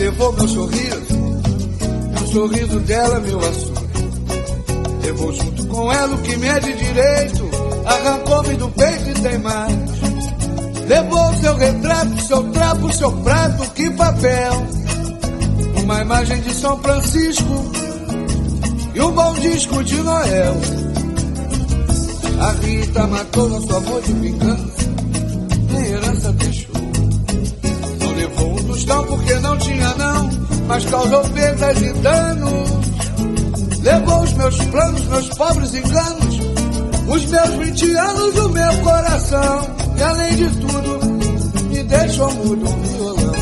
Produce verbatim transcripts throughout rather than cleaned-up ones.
levou meu sorriso, o sorriso dela meu açúcar. Levou junto com ela o que me é de direito, arrancou-me do peito e tem mais. Levou seu retrato, seu trapo, seu prato, que papel. Uma imagem de São Francisco e um bom disco de Noel. A Rita matou nosso amor de vingança, nem herança deixou. Não levou um tostão porque não tinha não, mas causou perdas e danos. Levou os meus planos, meus pobres enganos, os meus vinte anos, o meu coração. E além de tudo, me deixou mudo um violão.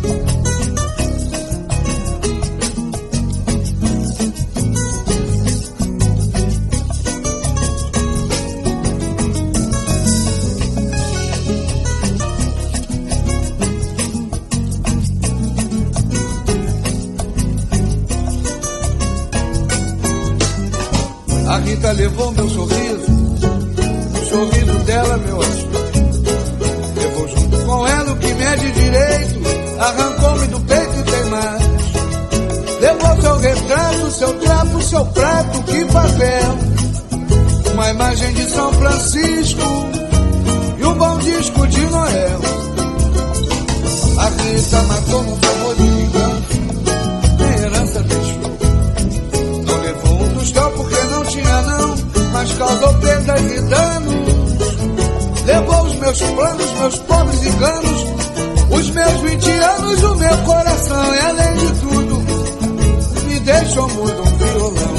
A Rita levou meu sorriso, o sorriso dela meu açúcar. Levou junto com ela o que me é de direito, arrancou-me do peito e tem mais. Levou seu retrato, seu trapo, seu prato, que papel. Uma imagem de São Francisco e um bom disco de Noel. A Rita matou no favor de vingança, nem herança deixou. Não levou um tostão porque não tinha não, mas causou perdas e danos. Levou os meus planos, meus pobres enganos, os meus vinte anos, o meu coração. E além de tudo, me deixou mudo um violão.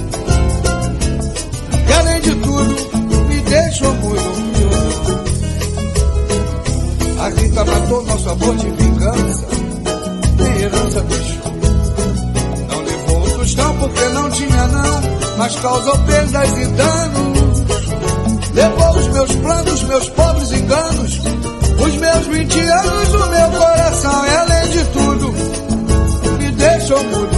E além de tudo, me deixou mudo um violão. A Rita matou nosso amor de vingança, nem herança deixou. Não levou um tostão porque não tinha não, mas causou perdas e danos. Levou os meus planos, meus pobres enganos, os meus vinte anos, o meu coração. E além de tudo, me deixou mudo